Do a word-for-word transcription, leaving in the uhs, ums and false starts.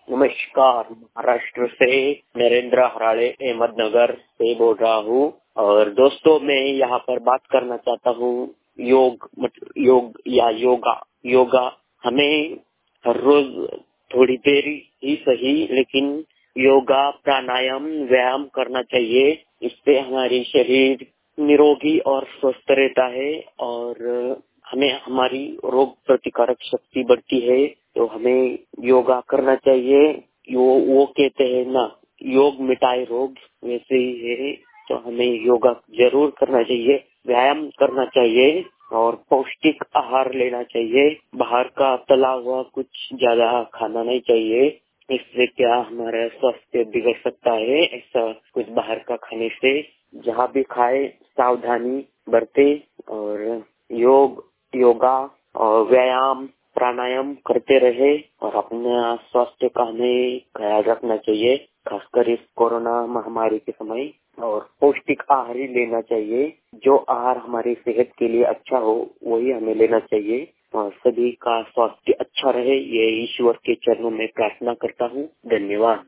नमस्कार, महाराष्ट्र से नरेंद्र हराड़े अहमदनगर से बोल रहा हूँ। और दोस्तों, मैं यहाँ पर बात करना चाहता हूँ योग मतलब योग या योगा योगा हमें हर रोज थोड़ी देर ही सही, लेकिन योगा प्राणायाम व्यायाम करना चाहिए। इससे हमारी शरीर निरोगी और स्वस्थ रहता है और हमें हमारी रोग प्रतिकारक शक्ति बढ़ती है। तो हमें योगा करना चाहिए। यो वो कहते हैं ना, योग मिटाए रोग, वैसे ही है। तो हमें योगा जरूर करना चाहिए, व्यायाम करना चाहिए और पौष्टिक आहार लेना चाहिए। बाहर का तला हुआ कुछ ज्यादा खाना नहीं चाहिए, इससे क्या हमारा स्वास्थ्य बिगड़ सकता है। ऐसा कुछ बाहर का खाने से जहाँ भी खाए सावधानी बरते और योग योगा और व्यायाम प्राणायाम करते रहे और अपना स्वास्थ्य का हमें ख्याल रखना चाहिए, खासकर इस कोरोना महामारी के समय। और पौष्टिक आहार ही लेना चाहिए। जो आहार हमारी सेहत के लिए अच्छा हो वही हमें लेना चाहिए। और सभी का स्वास्थ्य अच्छा रहे, ये ईश्वर के चरणों में प्रार्थना करता हूँ। धन्यवाद।